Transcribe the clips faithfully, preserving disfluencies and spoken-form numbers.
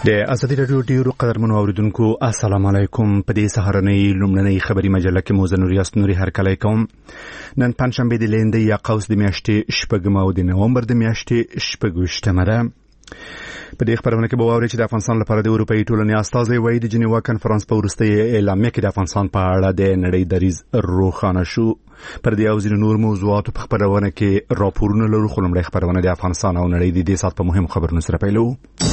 د ازادي راډیو ډیرو قدرمنو اوریدونکو السلام علیکم. په دې سهارنۍ لومړنۍ خبري مجله کې مو زنوري اسنوري هرکلی کوم. نن پنځشنبه د لیندې یا قوس د میاشتې شپږم او د نومبر د میاشتې شپږویشتمه ده. په دې خبرونه کې به واورئ چې د افغانستان لپاره د اروپایي ټولنې استازی وایي د جنیوا کنفرانس په وروستۍ اعلامیه کې د افغانستان په اړه د نړۍ دریځ روښانه شو. پر دې او ځینو نور موضوعاتو په خبرونه کې راپورونه لرو، خو لومړی خبرونه د افغانستان او نړۍ د دې سات په مهمو خبرونو سره پیلو.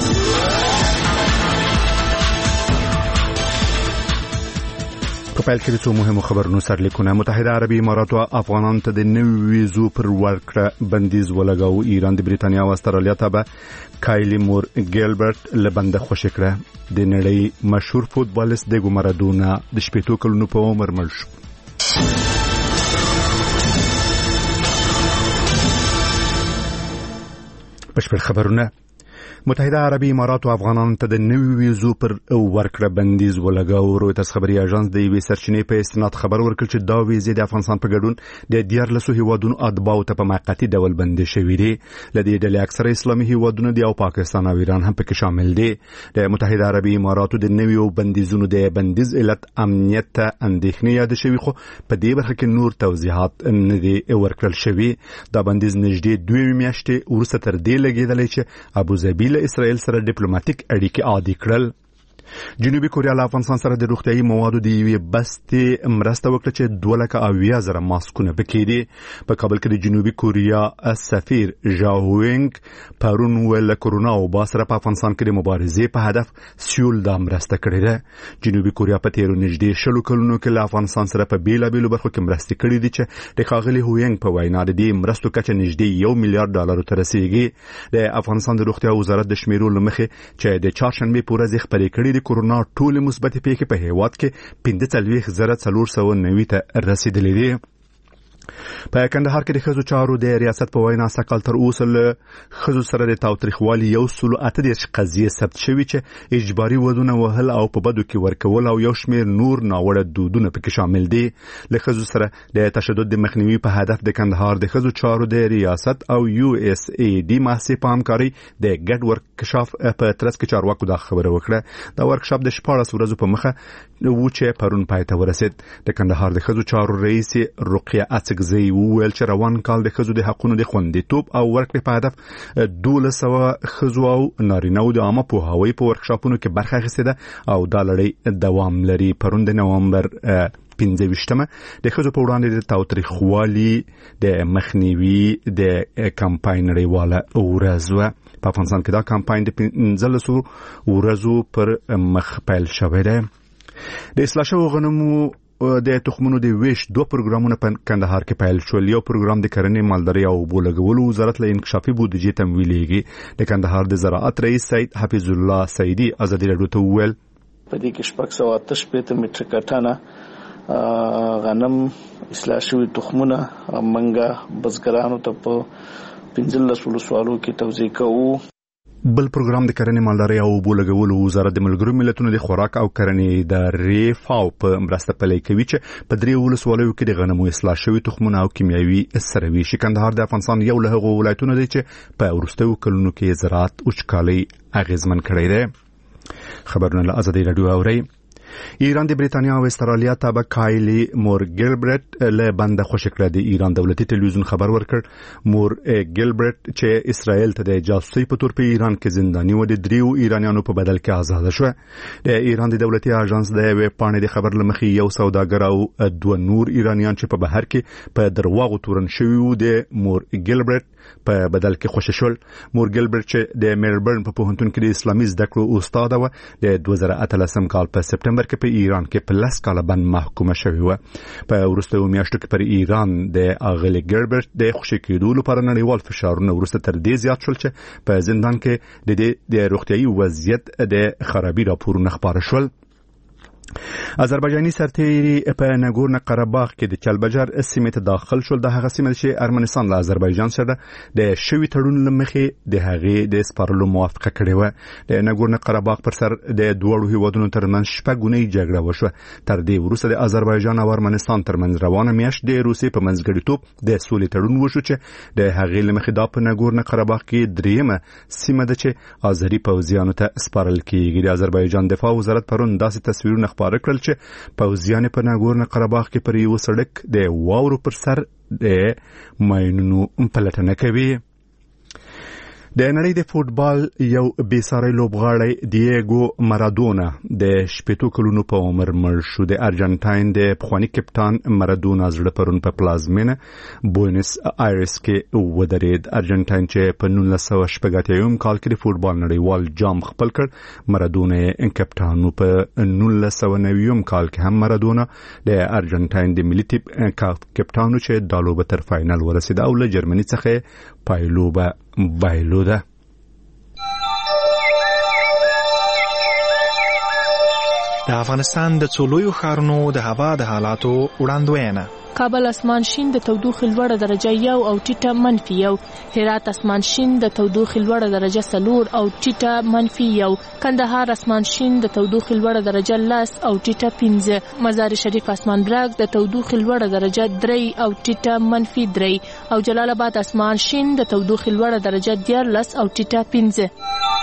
په پیل کې د څو مهمو خبرونو سرلیکونه. متحده عربي امارات او افغانان ته د نوي ویزو پر ورکړه بندیز ولګاو. ایران د بریتانیا او استرالیا ته به کایلی مور ګیلبرټ لبنده خوشی کړه. د نړۍ مشهور فوتبالیست دیګو مارادونا د شپږ کلونو په عمر مړ شو. بشپړ خبرونه. متحده عربي امارات او افغانان ته د نوي ویزو پر ورکړه بندیز ولګاو. رویترز خبري اژانس د یوې سرچینې په استناد خبر ورکړ چې دا ویزې د افغانستان په ګډون د دیارلسو هیوادونو اتباعو ته په موقتي ډول بندي شوې دي. له دې ډلې اکثره اسلامي هیوادونه دي او پاکستان او ایران هم پکې شامل دي. د متحده عربي اماراتو د نوي بندیزونو د بندیز علت امنیت ته اندېښنې یاد شوي، خو په دې برخه کې نور توضیحات نه دي ورکړل شوي. دا بندیز نږدې دوه میاشتې وروسته تر دې لګیدلی چې ابوظبي له اسرائیل سره ډیپلوماټیک اړیکې عادي کړل. جنوبي کوریا له افغانستان سره د روغتیايي موادو د یوې بستې مرسته وکړه چې دوه لکه اویا زره ماسکونه پکې دي. په کابل کې د جنوبي کوریا سفیر ژاوینګ پرون ویل کرونا وبا سره په افغانستان کې د مبارزې په هدف سیول دا مرسته کړې ده. جنوبي کوریا په تیرو نږدې شلو کلونو کې له افغانستان سره په بیلابیلو برخو کې مرستې کړې دي چې د ښاغلي هوینګ په وینا د دې مرستو کچه نږدې یو میلیارډ ډالرو ته رسیږي. د افغانستان د روغتیا وزارت د شمیرو لمخې چې د چهارشنبه په ورځ خبرې کړې کورونا ټول مثبت پیښې په هیواد کې پنځه څلوېښت زره څلور سوه نوي ته رسیدلې دي. په کندهار کې د ښځو چارو د ریاست په وینا سکهال تر اوسه له ښځو سره د تاوتریخوالي یو سل اته دېرش قضیې ثبت شوي چې اجباري ودونه وهل او په بدو کې ورکول او یو شمېر نور ناوړه دودونه پکې شامل دي. له ښځو سره د تشدد د مخنیوي په هدف د کندهار د ښځو چارو د ریاست او یو اس ای ډي محصې په همکارۍ د ګډ ورکشاپ په ترڅ کې چارواکو دا خبره وکړه. دا ورکشاپ د شپاړس ورځو په مخه و چې پرون پای ته ورسید. د کندهار د ښځو چارو رئیس رقیه اڅکزی وویل چې روان کال د ښځو د حقونو د خوندیتوب او ورکړې په هدف دولس سوه ښځو او نارینه‌و د عامه پوهاوي په ورکشاپونو کې برخه اخیستې ده او دا لړۍ دوام لري. پرون د نومبر پنځه ویشتمه د ښځو په وړاندې د تاوتریخوالي د مخنیوي د کمپاین نړیواله ورځ وه. په افغانستان کې دا کمپاین د پنځلسو ورځو پر مخ پیل شوی دی. د اصلاح شویو غنمو د تخمونو د ویش دوه پروګرامونه په کندهار کې پیل شول. یو پروګرام د کرنې، مالدارۍ او اوبو لګولو وزارت له انکشافي بودیجې تمویلېږي. د کندهار د زراعت رئیس سید حفیظ الله سیدي ازادي راډیو ته وویل په دې کې شپږ سوه اته شپېته میټریکه ټنه غنم اصلاح شوي تخمونه منګه بزګرانو ته په پنځلس ولسوالو کې توزیع کوو. بل پروګرام د کرنې، مالدارۍ او اوبو لګولو وزارت د ملګرو ملتونو د خوراک او کرنې ادارې فاو په مرسته پلی کوي چې په درې ولسوالیو کې د غنمو اصلاح شوي تخمونه او کیمیاوي سره ویشي. کندهار د افغانستان یو له هغو ولایتونو دی چې په وروستیو کلونو کې زراعت وچکالۍ اغیزمن کړی دی. خبرونه له ازادي راډیو اورئ. ایران د بریتانیا او استرالیا ته به کایلی مور ګیلبرټ له بنده خوشی کړه. د ایران دولتي ټلویزیون خبر ورکړ مور ګیلبرټ چې اسرائیل ته د جاسوسۍ په تور په ایران کې زنداني و د دریو ایرانیانو په بدل کې آزاد شو. د ایران د دولتي اژانس د ویب پاڼې د خبر لمخې یو سوداګر او دوه نور ایرانیان چې په بهر کې په درواغو تورن شوي وو د مور ګیلبرټ په بدل کې خوشی شول. مور ګیلبرټ چې د میلبرن په پوهنتون کې د اسلامي زده کړو استاد و د دوه زره اتلسم کال په سپټمبر کې په ایران کې په لس کاله بند محکومه شوې وه. په وروستیو میاشتو کې پر ایران د اغلې ګیلبرټ د خوشی کېدو لپاره نړیوال فشارونه وروسته تر دې زیات شول چې په زندان کې د د روغتیايي وضعیت د خرابي راپورونه خپاره شول. آذربایجاني سرتیري په ناګورنو قرهباغ کې د چلبجر سیمې ته داخل شول. د هغه سیمه چې ارمنستان له آذربایجان سره د شوي تړون لمخې د هغې د سپارلو موافقه کړې و. د ناګورنو قرهباغ پر سر د دوړو هیوادونو ترمنځ شپږونی جګړه وشوه. تر دې وروسته د آذربایجان او ارمنستان ترمنځ روانه میاشت د روسیې په منځګړیتوب د سولې تړون وشو چې د هغې لمخې دا په ناګورنو قرهباغ کې دریمه سیمه ده چې آذري پوځیانو ته سپارل کیږي. د آذربایجان دفاع وزارت پرون داسې تصویرونه خپاره کړل چې پوځیان په ناګورنو قرهباغ کې پر یو سړک د واورو پر سر د ماینونو پلټنه کوي. د نړۍ د فوتبال یو بېساری لوبغاړی دیېګو مارادونا د شپږو کلونو په عمر مړ شو. د ارجنټاین د پخوانی کپتان مارادونا زړه پرون په پلازمینه بوینس آیرس کې ودرېد. ارجنټاین چې په نولس سوه شپږ اتیا کال کې د فوتبال نړیوال جام خپل کړ، مارادونا یې کپتان و. په نولس سوه نوي کال کې هم مارادونا د ارجنټاین د ملي ټیم کپتان چې د لوبه تر فاینل ورسېد او له جرمني څخه پایلوبه بایلوده. د افغانستان د څولویو ښارونو د هوا د حالاتو وړاندوینه. کابل اسمان شین د تودوخې لوړه درجه یو او ټیټه منفي یو. هرات اسمان شین د تودوخې لوړه درجه څلور او ټیټه منفي یو. کندهار اسمان شین د تودوخې لوړه درجه لس او ټیټه پنځه. مزار شریف اسمان برګ د تودوخې لوړه درجه درې او ټیټه منفي درې. او جلال آباد اسمان شین د تودوخې لوړه درجه دیارلس او ټیټه پنځه.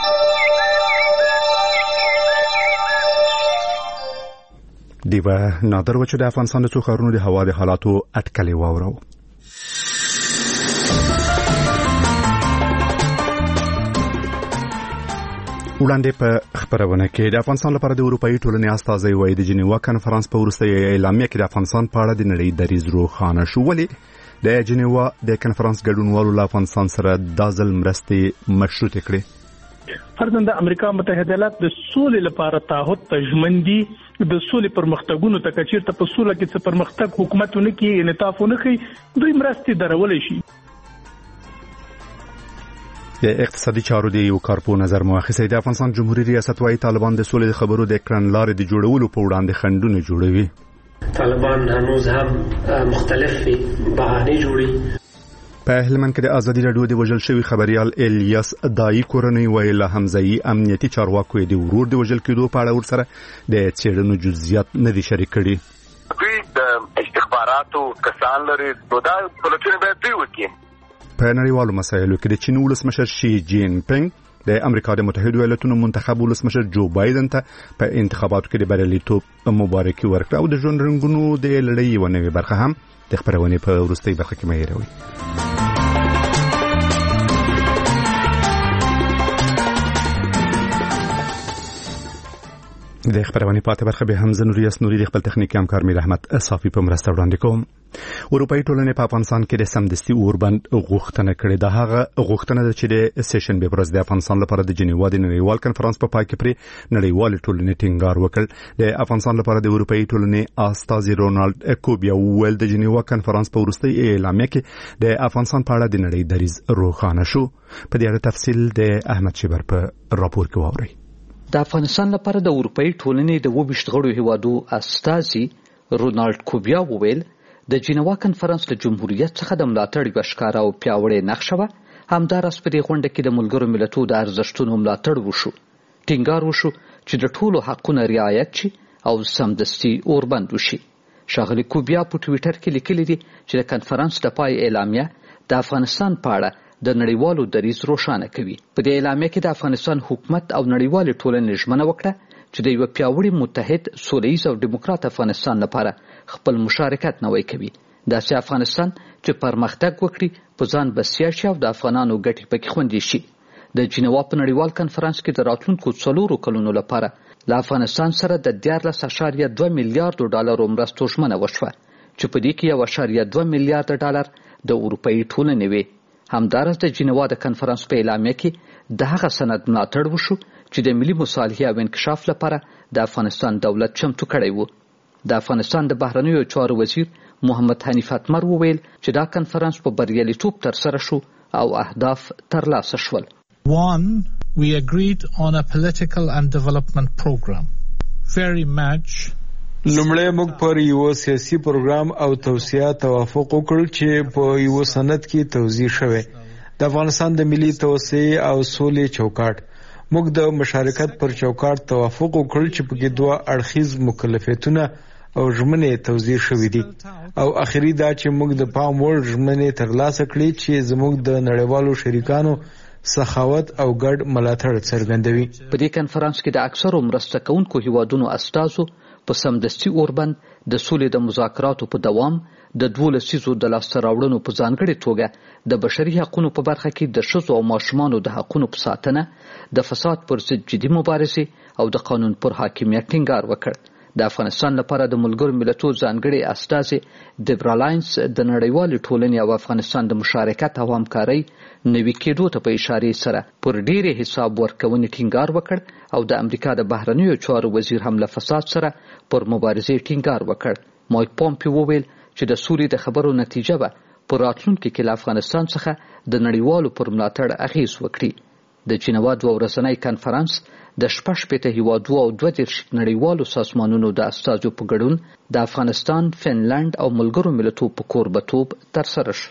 دیوه نادر و چې د افغانستان د څو ښارونو د هوا د حالاتو اټکلې واورو. وړاندې په خبرونه کې د افغانستان لپاره د اروپאי ټولنې استازي وایي د جنیوا کنفرانس په وروستۍ اعلامیه کې د افغانستان په اړه د نړۍ دریځ روښانه شو. ولې د جنیوا د کنفرانس ګډونوالو له افغانستان سره د ځل مرستې مشروطه کړې؟ فرضاً د امریکا متحده ایالات د سولې لپاره تعهد ته ژمن دي. د سولې پرمختګونو ته کچیرته په سوله کې څه پرمختګ حکومتونه کې انعطافونه کوي، دوی مرستې درولې شي. د اقتصادي چارو د یو کارپو نظر مؤخص د افغانستان جمهوریت ریاست وايي طالبان د سولې خبرو د کړنلارې د جوړولو په وړاندې خنډونه جوړوي. طالبان هنوز هم مختلف بهانې جوړي. په هلمند کې د ازادي راډیو د وژل شوی خبريال الیاس دای کورنۍ ویل حمزه‌ای امنیتي چارواکو د ورور د وژل کېدو په اړه ورسره د چیرنو جزئیات نه دي شریک کړي. دوی د استخباراتو کسان لري، نو دا پلټنه به دوی وکړي. په نړیوالو مسایلو کې د چین ولسمشر شي جین پینګ د امریکا د متحده ایالاتونو منتخب ولسمشر جو بایدن ته په انتخاباتو کې د بریالیتوب مبارکي ورکړه او د ژوند رنګونو د لړۍ یو نوې برخه هم د خبرونې په وروستۍ برخه کې مېروي. د خبرونه پاتې برخه به هم زنوریاس نوري د خپل تخنیکی همکار میر احمد صافي په مرسته وړاندې کوم. اروپאי ټولنې په افغانستان کې د سمدستي اوربند غوښتنه کړې ده. هغه غوښتنه ده چې د سیشن به پرز د افغانستان لپاره د جنیوا د نړیوال کنفرانس په پای کې پر نړیوال ټولنې ټینګار وکړ. د افغانستان لپاره د اروپאי ټولنې استاذ رونالد کوبیا ویل د جنیوا کنفرانس په وروستۍ اعلامیه کې د افغانستان په اړه د نړۍ دریځ روښانه شو. په دې اړه تفصیل د احمد شبر په راپور کې واورئ. د افغانستان لپاره د اروپאי ټولنې د وبشت غړو هیوادو استازي رونالد کوبیا وویل د جنیوا کنفرانس له جمهوریت څخه د ملاتړ یو ښکاره او پیاوړی نقشه وه. همداراز په دې غونډه کې د ملګرو ملتونو د ارزښتونو ملاتړ وشو. ټینګار وشو چې د ټولو حقونو رعایت شي او سمدستي اوربند وشي. ښاغلي کوبیا په ټویټر کې لیکلي دي چې د کنفرانس د پای اعلامیه د افغانستان په اړه د نړیوالو دریځ روښانه کوي. په دې اعلامیه کې د افغانستان حکومت او نړیوال ټولنې ژمنه وکړه چې د یو پیاوړي متحد سولیز او دیموکرات افغانستان لپاره خپل مشارکت نوی کوي. داسې افغانستان چې پرمختګ وکړي په ځان بسیا شي او د افغانانو ګټې پکې خوندي شي. د جنیوا په نړیوال کنفرانس کې د راتلونکو څلورو کلونو لپاره له افغانستان سره د دیارلس اعشاریه دوه میلیارډو ډالرو مرستو ژمنه وشوه چې په دې کې یو اعشاریه دوه میلیارډ ډالر د اروپאי ټولنې وي. همداراز د جنیوا د کنفرانس په اعلامیه کې د هغه سند ملاتړ وشو چې د ملي مصالحې او انکشاف لپاره د افغانستان دولت چمتو کړی و. د افغانستان د بهرنیو چارو وزیر محمد حنیف اتمر وویل چې دا کنفرانس په بریالیتوب ترسره شو او اهداف ترلاسه شول. One, we agreed on a political and development program, very much لومړی موږ پر یو سیاسي پروګرام او توسعه توافق وکړ چې په یو سند کې توضیح شوی د افغانستان د ملي توسعه او سولې چوکاټ. موږ د مشارکت پر چوکاټ توافق وکړ چې په کې دوه اړخیز مکلفیتونه او ژمنې توضیح شوې دي او اخري دا چې موږ د پام وړ ژمنې ترلاسه کړې چې زموږ د نړیوالو شریکانو سخاوت او ګډ ملاتړ څرګندوي. په دې کنفرانس کې د اکثرو مرسته کوونکو هیوادونو استازو په سمدستي اوربند د سولې د مذاکراتو په دوام د دوه لسیزو د لاسته راوړنو په ځانګړې توګه د بشري حقوقو په برخه کې د ښځو او ماشومانو د حقوقو په ساتنه، د فساد پر ضد جدي مبارزې او د قانون پر حاکمیت ټینګار وکړ. د افغانستان لپاره د ملګرو ملتونو ځانګړي استازي دیبرا لاینز د نړیوالې ټولنې او افغانستان د مشارکت او همکارۍ نوي کېدو ته په اشارې سره پر ډېرې حساب ورکونې ټینګار وکړ او د امریکا د بهرنیو چارو وزیر هم له فساد سره پر مبارزې ټینګار وکړ. مایک پومپیو وویل چې د سولې د خبرو نتیجه به په راتلونکي کې له افغانستان څخه د نړیوالو پر ملاتړ اغیز وکړي. د جنیوا دوه ورځنی کنفرانس د شپږ شپېته هیوادو او دوه دېرش نړیوالو سازمانونو د استازو په ګډون د افغانستان، فنلند او ملګرو ملتونو په کوربتوب ترسره شو.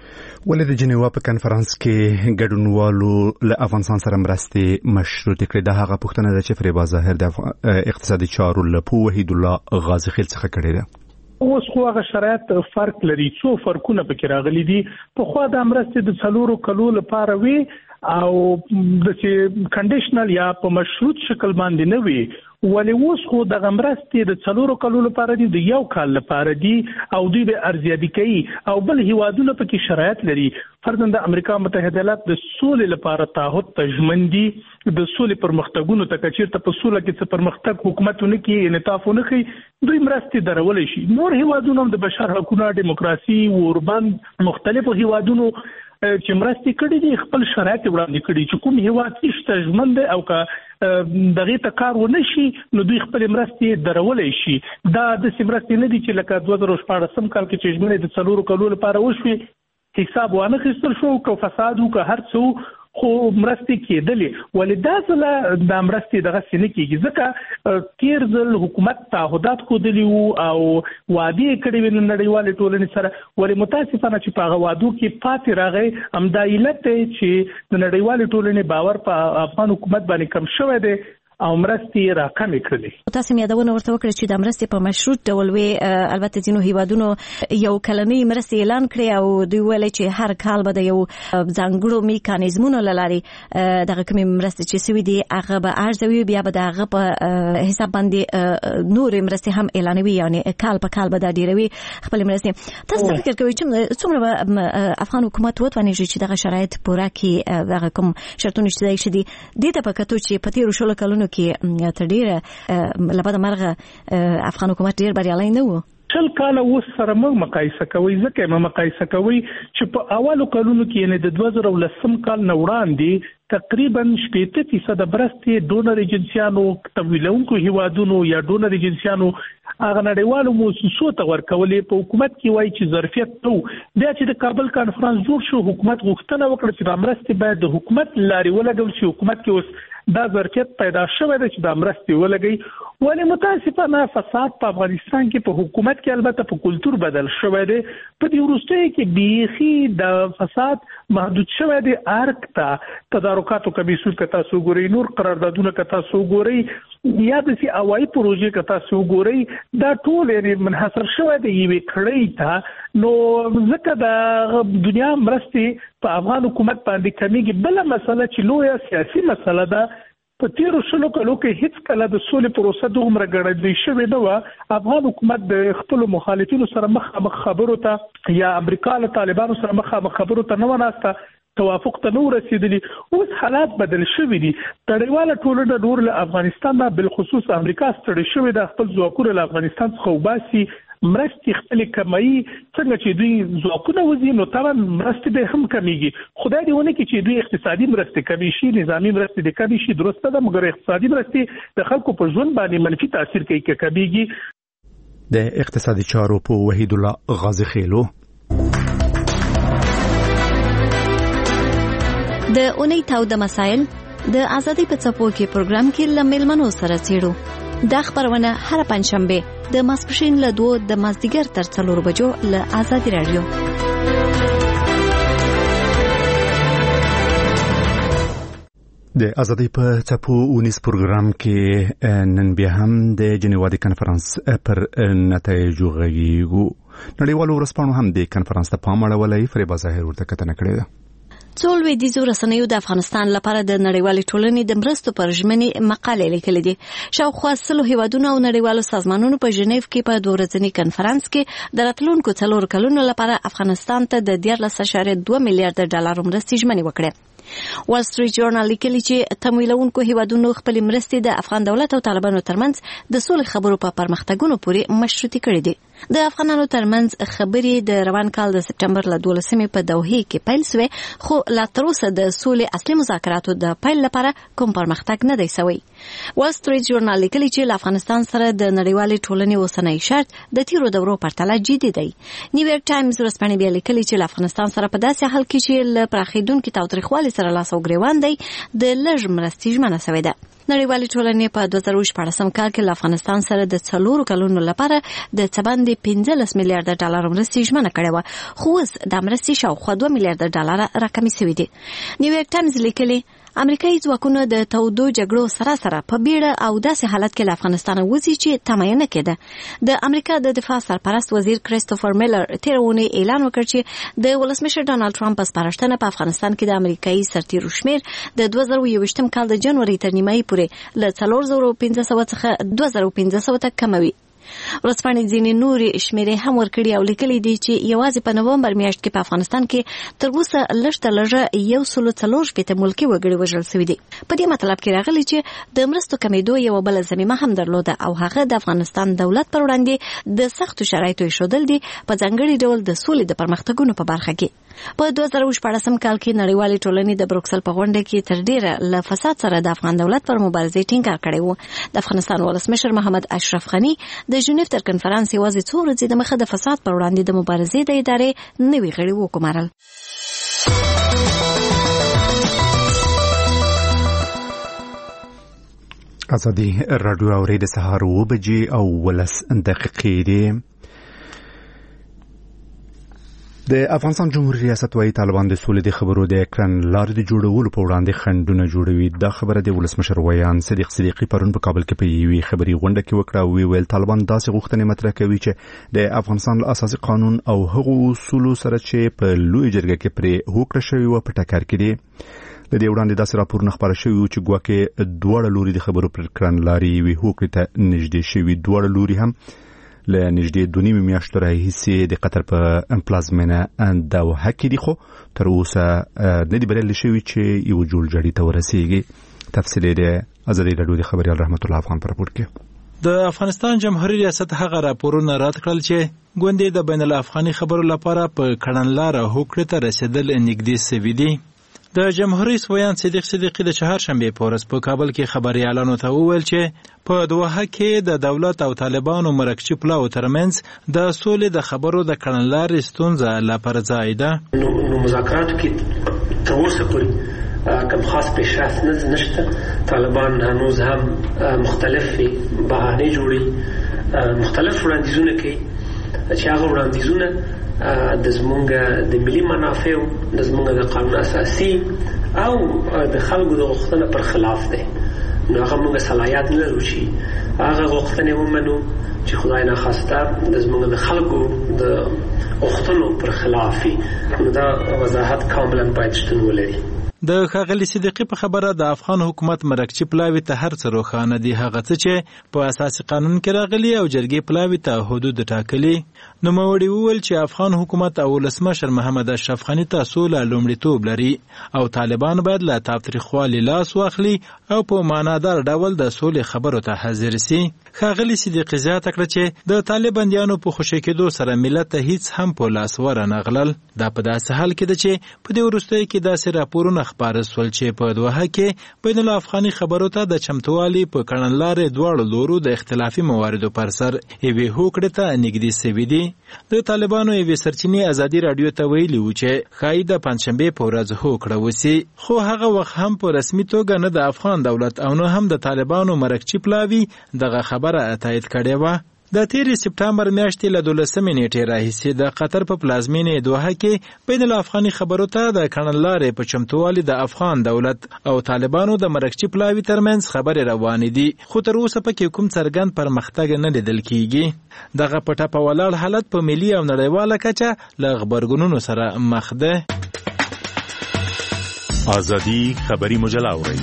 ولې د جنیوا په کنفرانس کې ګډونوالو له افغانستان سره مرستې مشروطې کړې؟ دا هغه پوښتنه ده چې فریبا ظاهر د اقتصادي چارو له پوه وحید الله غازخیل څخه کړې ده. اوس خو هغه شرایط فرق لري، څو فرقونه پکې راغلي دي. په خوا د مرستې د څلورو کلو لپاره وي او د چې کنډیشنل یا په مشروط شکل باندې نه وي، ولې اوس خو د مرستې د څلورو کلو لپاره دي، د یو کال لپاره دي او دوی به ارزیابي کوي او بل هیوادونه پکې شرایط لري. فرضاً د امریکا متحده ایالات د سولې لپاره تعهد ته ژمن دي، د سولې پرمختګونو ته کچیرته په سوله کې څه پرمختګ حکومتونه کې انعطاف ونه کوي، دوی مرستې درولای شي. نور هیوادونه د بشر حقوقو، دیموکراسي، اوربند مختلفو هیوادونو چې مرستې کړې دي خپل شرایط وړاندې کړي چې کوم هیواد چې ژمن دی او که دغه ته کار ونه شي نو دوی خپل مرستې درولای شي. دا د مرستې نه دي چې لکه دوه زره شپاړسم کال کې چې ژمنې د څلورو کلو لپاره وشوي حساب وانه خیستل شو، که فساد او که هر څه خو مرستې کېدلې. ولې دا ځله د مرستې دغه څه نه کېږي ځکه تیر ځل حکومت تعهدات ښودلي وو او وعدې کړې وې نړیوالې ټولنې سره، ولې متاسفانه چې په هغه وعدو کې پاتې راغی. همدا علت دی چې د نړیوالې ټولنې باور په افغان حکومت باندې کم شوی دی او مرستې راکمې کړلې. تاسو مې یادونه ورته وکړه چې د مرستې په مشروط ډول وي، البته ځینو هیوادونو یو کلنۍ مرستې اعلان کړې او دوی ویل چې هر کال به د یو ځانګړو میکانیزمونو له لارې دغه کومې مرستې چې سوي دي هغه به ارزوي، بیا به د هغه په حساب باندې نورې مرستې هم اعلانوي، یعنی کال په کال به دا ډیروي خپل مرستې. تاسو فکر کوئ چې څومره به افغان حکومت وتوانیږي چې دغه شرایط پوره کړي، دغه کوم شرطونه چې ځای شدي دې ته په کتو چې په تیرو شلو کلونو کې تر ډیره لبد مرغه افغان حکومت ډیر بریالی نه و؟ شل کاله اوس سره موږ مقایسه کوي، ځکه موږ مقایسه کوي چې په اولو کلونو کې یعنې د دوه زره لسم کال نه وړاندې تقریبا شپېته فیصده مرستې ډونر ایجنسیانو، تمویلونکو هیوادونو یا ډونر ایجنسیانو هغه نړیوالو موسسو ته ورکولې. په حکومت کې وایي چې ظرفیت نو. بیا چې د کابل کانفرنس جوړ شو حکومت غوښتنه وکړه چې دا مرستې باید د حکومت لارې ولګول شي. حکومت کې اوس دا ظرفیت پیدا شوی دی چې دا مرستې ولګي. ولې متاسفانه فساد په افغانستان کې په حکومت کې البته په کلتور بدل شوی دی. په دې وروستیو کې بیخي د فساد محدود شوی دی. ارک ته تدارکاتو کمیسیون که تاسو ګورئ، نور قراردادونه که تاسو ګورئ، یا د سی هوایي پروژې که تاسو ګورئ، دا ټول یې منحصر شوی دی یوې کړۍ ته. نو ځکه د دنیا مرستې په افغان حکومت باندې کمیږي. بله مسله چې لویه سیاسي مسله ده، په تیرو شلو کلو کې هیڅ کله د سولې پروسه دومره ګړندۍ شوې نه وه. افغان حکومت د خپلو مخالفینو سره مخامخ خبرو ته یا امریکا له طالبانو سره مخامخ خبرو ته نه وناسته، توافق ته نه ورسېدلي. اوس حالات بدل شوي دي. نړیواله ټولنه نور له افغانستان نه بالخصوص امریکا ستړې شوې ده، خپل ځواکونه له افغانستان څخه وباسي، مرستې خپلې کموي. څنګه چې دوی ځواکونه وځي نو طبعا مرستې به هم کمیږي. خدای دې ونه کړي چې دوی اقتصادي مرستې کمې شي، نظامي مرستې دې کمې شي، درسته ده، مګر اقتصادي مرستې د خلکو په ژوند باندې منفي تاثیر کوي که کمیږي. د اقتصادي چارو په وحید الله غازخیلو. د اونۍ تاوده مسایل د ازادي په څپو کې پروګرام کې له میلمنو سره څېړو. دا خبرونه هر پنځشنبه د ماسپښین له دوه د مازدیګر تر څلور بجو له آزادي رادیو. د ازادي په څپو ونیس پروګرام کې نن بیا هم د جنیوا د کنفرانس پر نتایجو غږیږو. نړیوالو ورځپاڼو هم د کنفرانس ته پام اړولی. فریبا ظاهر ورته کتنه کړې ده. څو لویدیځو رسنیو د افغانستان لپاره د نړیوالې ټولنې د مرستو پر ژمنې مقالې لیکلې دي. شاوخوا سلو هیوادونو او نړیوالو سازمانونو په ژنیف کې په دوه ورځني کنفرانس کې د راتلونکو څلور کلونو لپاره افغانستان ته د دیارلس اعشاریه دوه میلیارډ ډالر مرستې ژمنې وکړې. وال سټریټ جورنال لیکلی چې تمویلونکو هیوادونو خپل مرستې د افغان دولت او طالبانو ترمنځ د سولې خبرو په پرمختګونو پورې مشروطي کړې دي. د افغانانو ترمنځ خبرې د روان کال د سپټمبر له دولسمې په دوحې کې پیل شوې، خو لا تر اوسه د سولې اصلي مذاکراتو د پیل لپاره کوم پرمختګ نه دی شوی. وال سټریټ جورنال لیکلی چې افغانستان سره د نړیوالې ټولنې اوسنی شرط د تیرو دورو پرتله جدي دی. نیویارک ټایمز ورځپاڼې بیا لیکلی چې افغانستان سره په داسې حال کې چې له پراخېدونکي تاوتریخوالي سره لاس او ګریوان دی د لږ مرستې ژمنه شوې ده. نړیوالې ټولنې په دوه زره شپاړسم کال کې له افغانستان سره د څلورو کلونو لپاره د څه باندې پنځلس میلیارډ ډالر مرستې ژمنه کړې وه، خو اوس دا مرستې شاوخوا دوه میلیارډ ډالر راکمې شوې دي. نیویارک ټایمز لیکلي امریکایي ځواکونه د تودو جګړو سره سره په بیړه او داسې حالت کې له افغانستان وځي چې تمایه نه کېده. د امریکا د دفاع سرپرست وزیر کریستوفر میلر تېره اونۍ اعلان وکړ چې د ولسمشر ډانلډ ټرمپ په سپارښتنه په افغانستان کې د امریکایي سرتیرو شمیر د دوه زره یوویشتم کال د جنوري تر نیمایي پورې له څلور زره پنځه سوه څخه دوه زره پنځه سوه ته کموي. ورځپاڼې ځینې نورې شمیرې هم ورکړي او لیکلي دي چې یوازې په نومبر میاشت کې په افغانستان کې تر اوسه لږ تر لږه یو سلو څلور شپېته ملکي وګړي وژل شوي دي. په دې مطلب کې راغلي چې د مرستو کمیدو یوه بله ضمیمه هم درلوده او هغه د افغانستان دولت پر وړاندې د سختو شرایطو ایښودل دي، په ځانګړي ډول د سولې د پرمختګونو په برخه کې. په دوه زره شپاړسم کال کې نړیوالې ټولنې د بروکسل په غونډه کې تر ډیره له فساد سره د افغان دولت پر مبارزې ټینګار کړی و. د افغانستان ولسمشر محمد اشرف غني د ژنیف تر کنفرانس یوازې څو ورځې د مخه د فساد پر وړاندې د مبارزې د ادارې نوي غړي وګمارل. ازادي راډیو اوري د سهار اوه بجې او ولس دقیقې دي. د افغانستان جمهوریت ریاست وايي طالبان د سولې د خبرو د کړنلارې د جوړولو په وړاندې خنډونه جوړوي. دا خبره د ولسمشر ویان صدیق صدیقي پرون په کابل کې په یوې خبري غونډه کې وکړه او ویل طالبان داسې غوښتنې مطرح کوي چې د افغانستان اساسي قانون او هغو اصولو سره چې په لوی جرګه کې پرې هوکړه شوې و په ټکر کې دي. د دې وړاندې داسې راپورونه خپاره شوي وو چې ګواکې دواړه لوري د خبرو پر کړنلارې یوې هوکړې ته نږدې شوي. دواړه لوري هم له نږدې دوه نیمې میاشتو راهیسې د قطر په پلازمینه دوحه کې دي، خو تر اوسه نه دي بریالي شوي چې یو جوړجاړي ته ورسیږي. تفصیل یې د ازادي راډیو د خبریال رحمت الله افغان په راپور کې. د افغانستان جمهوریت ریاست هغه راپورونه رد کړل چې ګوندې د بین الافغاني خبرو لپاره په کړنلاره هوکړې ته رسیدل نږدې سوي دي. د جمهوریت ویان صدیق صدیقي د چهارشنبې په ورځ په کابل کې خبريالانو ته وویل چې په دوحه کې د دولت او طالبانو مرکچي پلاو ترمنځ د سولې د خبرو د کړنلارې ستونزه لا پر ځای ده. نو مذاکراتو کې تر اوسه پورې کوم خاص پیشرفت نشته. طالبان هنوز هم مختلف بهانې جوړي، مختلف وړاندیزونه کوي چې هغه وړاندیزونه د زمونږ د ملي منافعو، د زمونږ د قانون اساسي او د خلکو د غوښتنو پر خلاف دی. نو هغه موږ صلاحیت نه لرو چې هغه غوښتنې ومنو چې خدای ناخواسته د زمونږ د خلکو د غوښتنو پر خلاف وي. نو دا وضاحت کاملا باید شتون ولري. د ښاغلي صدیقي په خبره د افغان حکومت مرکچي پلاوي ته هر څه روښانه دي، هغه څه چې په اساسي قانون کې راغلي او جرګې پلاوي ته حدود ټاکلي. نوموړي وویل چې افغان حکومت او ولسمشر محمد اشرف غني ته سوله لومړیتوب لري او طالبان باید له تاوتریخوالي لاس واخلي او په معنادار ډول د سولې خبرو ته حاضر سي. ښاغلي صدیقي زیاته کړه چې د طالبانیانو په خوشي کېدو سره ملت ته هیڅ هم په لاس ورنغلل. دا په داسې حال کې ده چې په دې وروستیو کې داسې راپورونه خپاره سول چې په دوحه کې بین الافغاني خبرو ته د چمتووالي په کړنلارې دواړو لورو د اختلافي مواردو پر سر یوې هوکړې ته نږدې سوي دي. د طالبانو یوې سرچینې ازادي راډیو ته ویلي وو چې ښایي د پنجشنبې په ورځ هوکړه وسي، خو هغه وخت هم په رسمي توګه نه د افغان افغان دولت او نه هم د طالبانو مرکچی پلاوی دغه خبره تایید کړې و. د تیرې سپټمبر میاشتې له دولسمې نیټې راهیسې د قطر په پلازمینې دوحه کې بین الافغاني خبرو ته د کڼلارې په چمتووالي د افغان دولت او طالبانو د مرکچی پلاوي ترمنځ خبرې روانې دي، خو تر اوسه پکې کوم څرګند پرمختګ نه لیدل کیږي. دغه په ټپه ولاړ حالت په ملي او نړیواله کچه له غبرګونونو سره مخ ده. ازادي خبري مجله اوري.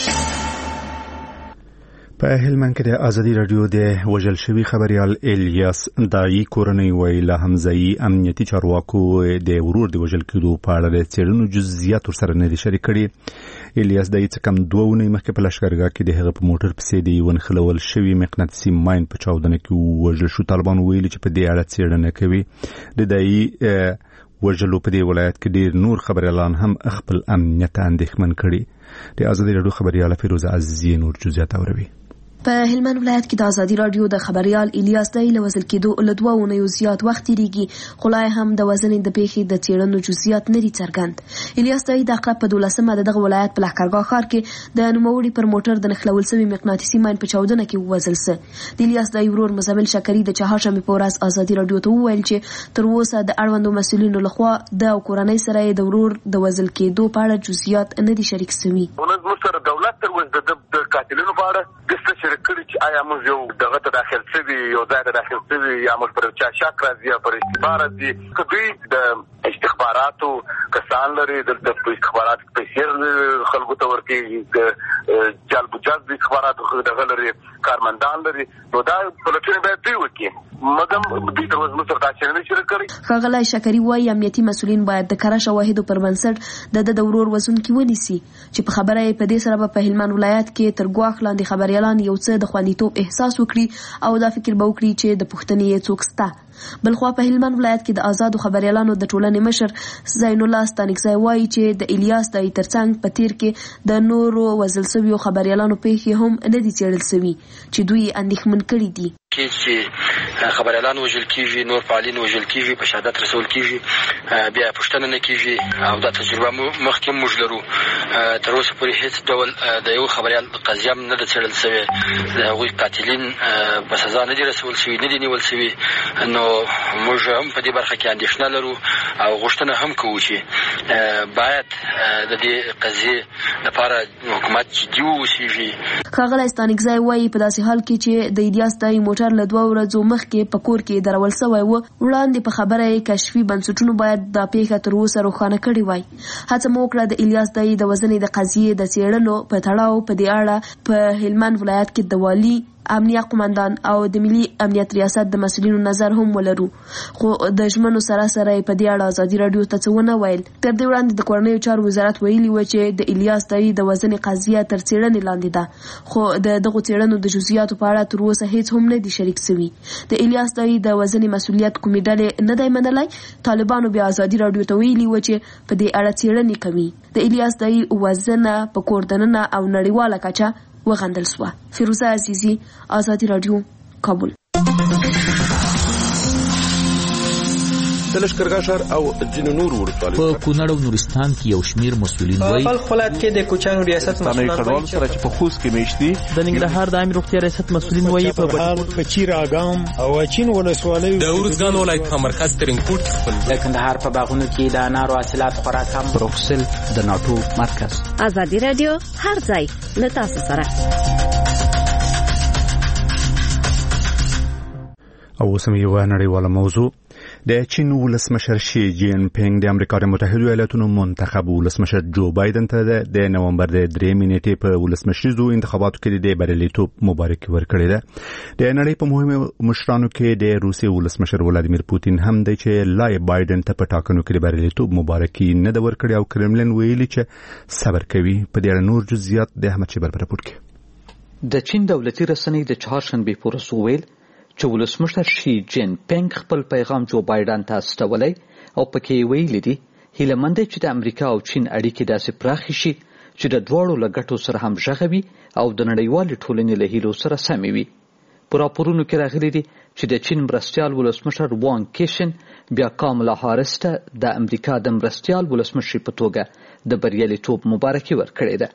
په هلمند کې د ازادي رادیو د وژل شوي خبريال الیاس دای کورنۍ ویله حمزه‌ای امنیتي چارواکو د ورور د وژل کېدو په اړه د څېړنو جزئیات ورسره نه دي شریک کړي. الیاس دای څه کم دوه اونۍ مخکې په لښکرګاه کې د هغه په موټر پسې د یو نښلول شوي مقناطیسي ماین په چاودنه کې وژل شو. طالبان ویلي چې په دې اړه څېړنه کوي. د دای وژلو په دې ولایت کې ډېر نور خبريالان هم خپل امنیت اندېښمن کړي. د ازادي رادیو خبرياله فیروزه عزیزی نور جزئیات اوري. په هلمند ولایت کې د ازادي رادیو د خبريال الیاس دای له وژل کېدو له دوه اونیو زیات وخت تیریږي، خو لا هم د وزن د پیښې د څېړنو جزئیات نه دي څرګند. الیاس دای د عقرب په دولسمه د دغه ولایت په لښکرګاه ښار کې د نوموړي پر موټر د نښلول شوي مقناطیسي ماین په چاودنه کې ووژل سو. د الیاس دای ورور مزمل شکري د چهارشنبې په ورځ ازادي رادیو ته وویل چې تر اوسه د اړوندو مسؤلینو لخوا د کورنۍ سره د ورور د وژل کېدو په اړه جزئیات نه دي شریک شوي. ولې دولت تر اوسه د قاتلینو په اړه د شریک کړي چې آیا موږ یو دغه ته داخل شوي یو ځای ته داخل شوي یا موږ پر چا شک راځي یا پر اشتباه راځي. که دوی د استخباراتو کسان لري د استخباراتو پیسې خلکو ته ورکوي، د جلب جذب استخباراتو دغه لري کارمندان لري، نو دا پلټنې باید دوی وکړي. مګم دوی تر اوسه موږ سره دا څېړنه نه شریک کړې. ښاغلی شکري وایي امنیتي مسؤلین باید د کره شواهدو پر بنسټ د د ورور وژونکي ونیسي، چې په خبره یې په دې سره به په هلمند ولایت کې تر ګواښ لاندې خبریالان یو څه د خوندیتوب احساس وکړي او دا فکر به وکړي چې د پوښتنې یې څوک شته. بلخوا په هلمند ولایت کې د آزادو خبریالانو د ټولنې مشر زین الله ستانکزی وایي چې د الیاس دای ترڅنګ په تیر کې د نورو وژل شویو خبریالانو پیښې هم نه دي څېړل شوي چې دوی اندېښمن کړي دي. چې خبریالان وژل کیږي، نور فعالین وژل کیږي، په شهادت رسول کیږي، بیا پوښتنه نه کیږي او دا تجربه مخکې موږ لرو. تر اوسه پورې هیڅ ډول د یو خبریال قضیه هم نه ده څېړل شوې، د هغوی قاتلین په سزا نه دي رسول شوي، نه دي نیول شوي. نو موږ هم په دې برخه کې اندېښنه لرو او غوښتنه هم کوو چې باید د دې قضیې لپاره حکومت جدي واوسېږي. ښاغلی ستانکزی وایي په داسې حال کې چې د الیاس دای موټر له دوه ورځو مخکې په کور کې درول شوی و، وړاندې په خبره یې کشفي بنسټونو باید دا پیښه تر اوسه روښانه کړې وای. هڅه مو وکړه د الیاس دای د وژنې د قضیې د څېړلو په تړاو په دې اړه په هلمند ولایت کې د والي امنیه قومندان او د ملي امنیت ریاست د مسؤلینو نظر هم ولرو، خو د ژمنو سره سره په دې اړه ازادي رادیو ته څه ونه ویل. تر دې وړاندې د کورنیو چارو وزارت ویلي و چې د الیاس دای د وژنې قضیه تر څېړنې لاندې ده، خو د دغو څېړنو د جزئیاتو په اړه تر اوسه هیڅ هم نه دي شریک شوي. د الیاس دای د وژنې مسؤلیت کومې ډلې نه دی منلی. طالبانو بیا ازادي رادیو ته ویلي و چې په دې اړه څېړنې کوي. د الیاس دای وژنه په کور دننه او نړیواله کچه وغندل شوه. فیروزه عزیزی، ازادي رادیو، کابل. د لښکرګاه ښار او ځینو نورو ولسوالیو په کونړ او نورستان کې یو شمیر مسؤلین وایي په خپل ولایت کې د کوچانو ریاست مسؤلین وایي سره چې په خوست کې میشتي د ننګرهار د عامه روغتیا ریاست مسؤلین وایي په بهار په چیراګام او اچین ولسوالیو د ورزګان ولایت په مرکز ترنګوټ خپل د کندهار په باغونو کې د انارو حاصلات خورا کم. بروکسل د ناټو مرکز. ازادي رادیو هر ځای له تاسو سره. او سم یو نړیواله موضوع د چین ولسمشر شي جین پینګ د امریکا د متحده ایالاتونو منتخب ولسمشر جو بایدن ته د نومبر د درې نیټې په ولسمشریزو انتخاباتو کې د بریالیتوب مبارکي ورکړې ده. د نړۍ په مهمو مشرانو کې د روسي ولسمشر ولادیمیر پوتین هم دی چې لای بایدن ته په ټاکنو کې د بریالیتوب مبارکي نه ده ورکړې او کرملین ویلي چې صبر کوي. په دې اړه نور جزئیات د احمد شیبر په راپور کې. د چین دولتي رسنۍ د چهارشنبې په ورځ وویل چې ولسمشر شي جین پینګ خپل پیغام جو بایدن ته استولی او پکې ویلي دي هیله مند چې د امریکا او چین اړیکې داسې پراخې شي چې د دواړو له ګټو سره همغږې وي او د نړیوالې ټولنې له هیلو سره سمې وي. په راپورونو کې راغلي دي چې د چین مرستیال ولسمشر وانګ کیشن بیا کاملا هاریس ته د امریکا د مرستیال ولسمشر په توګه د بریالیتوب مبارکي ورکړې ده.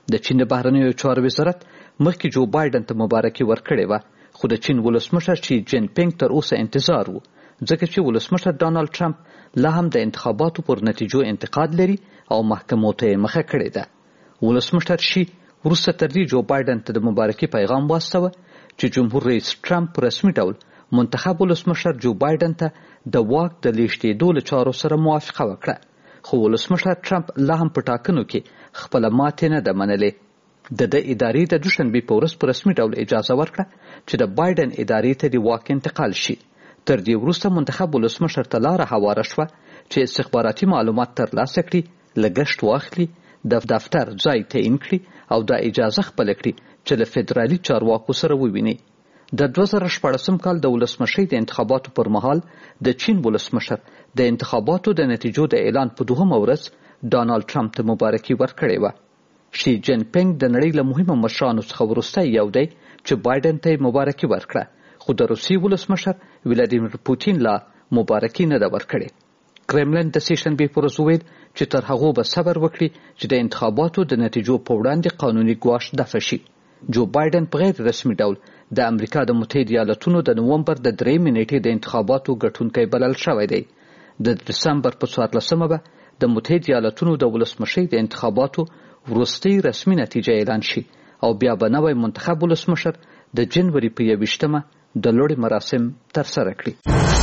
د چین بهرنیو چارو وزارت مخکې جو بایدن ته مبارکي ورکړې وه، خو د چین ولسمشر شي جین پینګ تر اوسه انتظار و، ځکه چې ولسمشر ډانالډ ټرمپ لا هم د انتخاباتو پر نتیجو انتقاد لري او محکمو ته یې مخه کړې ده. ولسمشر شي وروسته تر دې جو بایدن ته د مبارکي پیغام واستوه چې جمهور رئیس ټرمپ په رسمي ډول منتخب ولسمشر جو بایدن ته د واک د لیږدېدو له چارو سره موافقه وکړه، خو ولسمشر ټرمپ لا هم په ټاکنو کې خپله ماتې نه ده منلې. د ده ادارې د دوشنبې په ورځ په رسمي ډول اجازه ورکړه چې د بایدن ادارې ته د واک انتقال شي. تر دې وروسته منتخب ولسمشر ته لاره هواره شوه چې استخباراتي معلومات ترلاسه کړي، لګښت واخلي، د دفتر ځای تعیین کړي او دا اجازه خپله کړي چې له فدرالي چارواکو سره وویني. د دوه زره شپاړسم کال د ولسمشۍ د انتخاباتو پر مهال د چین ولسمشر د انتخاباتو د نتیجو د اعلان په دوهمه ورځ ډانالډ ټرمپ ته مبارکي ورکړې وه. شي جین پینګ د نړۍ له مهمو مشرانو څخه وروستی یو دی چې بایدن ته یې مبارکي ورکړه، خو د روسیې ولسمشر ولادیمیر پوتین لا مبارکي نه ده ورکړې. کرملن د سې شنبې په ورځ وویل چې تر هغو به صبر وکړي چې د انتخاباتو د نتیجو په وړاندې قانوني ګواښ دفع شي. جو بایدن په غیر رسمي ډول د امریکا د متحده ایالاتونو د نومبر د درېیمې نیټې د انتخاباتو ګټونکی بلل شوی دی. د دسمبر په څوارلسمه به د متحده ایالاتونو د ولسمشۍ د انتخاباتو وروستۍ رسمي نتیجه اعلان شي او بیا به نوی منتخب ولسمشر د جنوري په یویشتمه د لوړې مراسم ترسره کړي.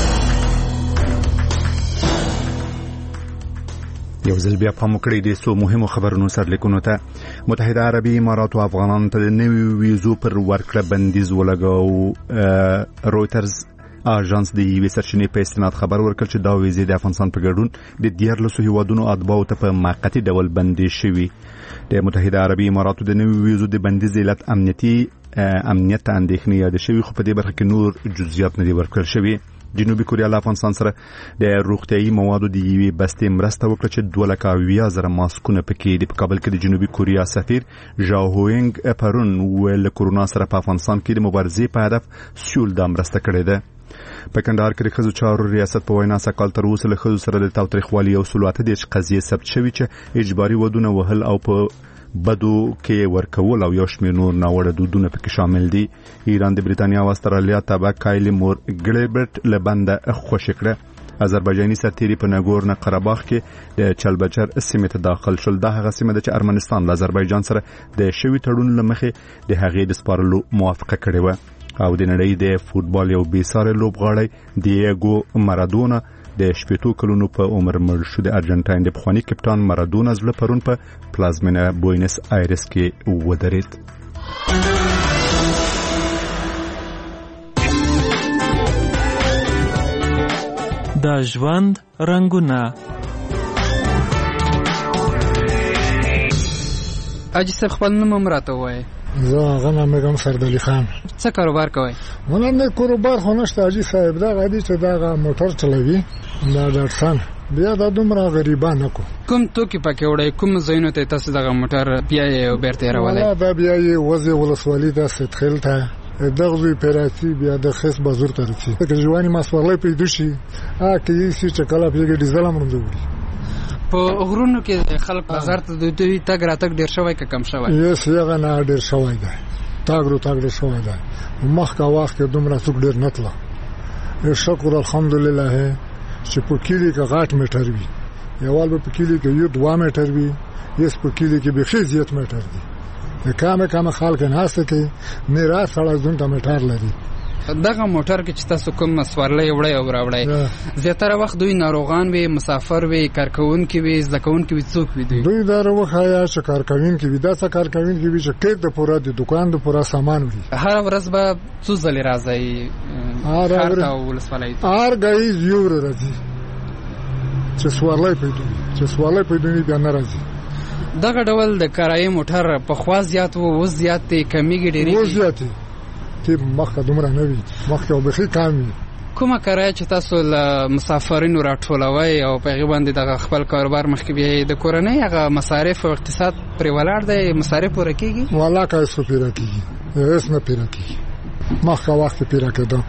یو ځل بیا پام وکړئ د څو مهمو خبرونو سرلیکونو ته. متحده عربي امارات او افغانانو ته د نوي ویزو پر ورکړه بندیز ولګاو. رویترز اژانس د یوې سرچینې په استناد خبر ورکړ چې دا ویزې د افغانستان په ګډون د دیارلسو هیوادونو اتباعو ته په موقتي ډول بندي شوي. د متحده عربي اماراتو د نوي ویزو د بندیز علت امنیتي امنیت ته اندېښنې یادې شوي، خو په دې برخه کې نور جزئیات نه دي ورکړل شوي. جنوبي کوریا له افغانستان سره د روغتیايي موادو د یوې بستې مرسته وکړه چې دوه لکه اویا زره ماسکونه پکې دي. په کابل کې د جنوبي کوریا سفیر ژاو هوینګ پرون ویل له کورونا سره په افغانستان کې د مبارزې په هدف سیول دا مرسته کړې ده. په کندهار کې د ښځو چارو ریاست په وینا سږ تر اوسه له ښځو سره د تاوتریخوالي یو سل اته دېرش قضیې ثبت شوي چې اجباري ودونه وهل او په بدو کې ورکول او یو شمېر نور ناوړه دودونه پکې شامل دي. ایران د بریتانیا او استرالیا تابع کایلی مور ګلیبرټ له بنده خوشي کړه. آذربایجاني سرتیري په ناګورنو قرهباغ کې د چلبچر سیمې ته داخل شول. دا هغه سیمه ده چې ارمنستان له آذربایجان سره د شوي تړون له مخې د هغې د سپارلو موافقه کړې وه. او د نړۍ د فوتبال یو بېساري لوبغاړی دیېګو مارادونا د شپېتو کلونو په عمر مړ شو. د ارجنټاین د پخواني کپټان مارادونا زړه پرون په پلازمینه بوینس آیرس کې ودرېد. د ژوند رنګونه. اجي صاحب خپل نوم هم راته ووایه. زه هغه نام سردالي خان. څه کاروبار کوئ؟ ونه نه کاروبار خو نشته اجي صاحب. دا غادي چې دا موټر چلوي دا ډاټسن بیا دا دومره غریبانه کو. کوم توکي پکې وړي؟ کوم ځایونو ته تاسو دغه موټر بیا یې بیرته راولای؟ دا بیا یې وځي ولسوالۍ ته ستخیل ته دغه پیراتی بیا د خص بازور ته رسي. که ځواني مسولې پیدا شي ا کې چې چکلا پیګه ډیزل امروندوي. په غرونو کې خلک بازار ته د دوی تګ راتګ ډیر شوی که کم شوی؟ یس یغه نه ډیر شوی دی. تاګ رو تاګ ډیر شوی دی. مخکې وخت کې دومره څوک ډیر نه تله. شکر الحمدلله چې په کلی کې غاټ میټر وي. یوال په کلی کې یو دوه میټر وي، یس په کلی کې به خزیت میټر دي. د کامه کامه خلک نه هسته کې نه را سره ځون ته میټر لري. دغه موټر کې چې تاسو کوم سوارلې وړي او راوړي زیاتره وخت دوی ناروغان وي، مسافر وي، کارکونکي وي، ځکهونکي وي، څوک وي دوی؟ دوی دا وخایا چې کارکونکي وي، دا څه کارکونکي وي چې کېک د پوره د دکان د پوره سامان وي. هر ورځ به څو ځلې راځي؟ هر ورځ او ولسوالۍ هر غي یو راځي چې سوارلې پیدا چې سوارلې پیدا بیا نه راځي. دغه ډول د کرایې موټر په خوا زیات وو زیات کمیږي ډېری وو زیات تی مخه دومره نه وي، مخه او بخي کم وي. کومه کرایه چې تاسو له مسافرینو راټولوي او په غیبه باندې د خپل کاروبار مخکې به د کورنۍ هغه مصارف او اقتصاد پر ولاړ دی، مصارف پوره کیږي؟ والله کا څه پوره کیږي؟ اس نه پوره کیږي. مخه وخت پوره کړه.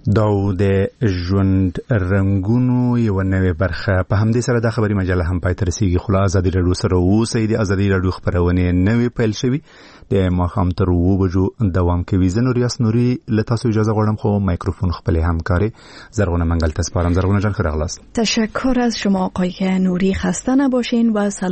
دا د ژوند رنگونو یو نوې برخه په همدې سره د خبري مجله هم پای ته رسیږي. خو ازادي رادیو سره اوسئ. د ازادي رادیو خبرونه نوې پیل شوي د ماښام تر اوه بجو دوام کوي. زه نوریاس نوري له تاسو اجازه غواړم خو مایکروفون خپل همکاري زرغونه منگل ته سپارم. زرغونه جان ښه راغلاست. تشکر از شما آقای نوری. خسته نباشین و سلام.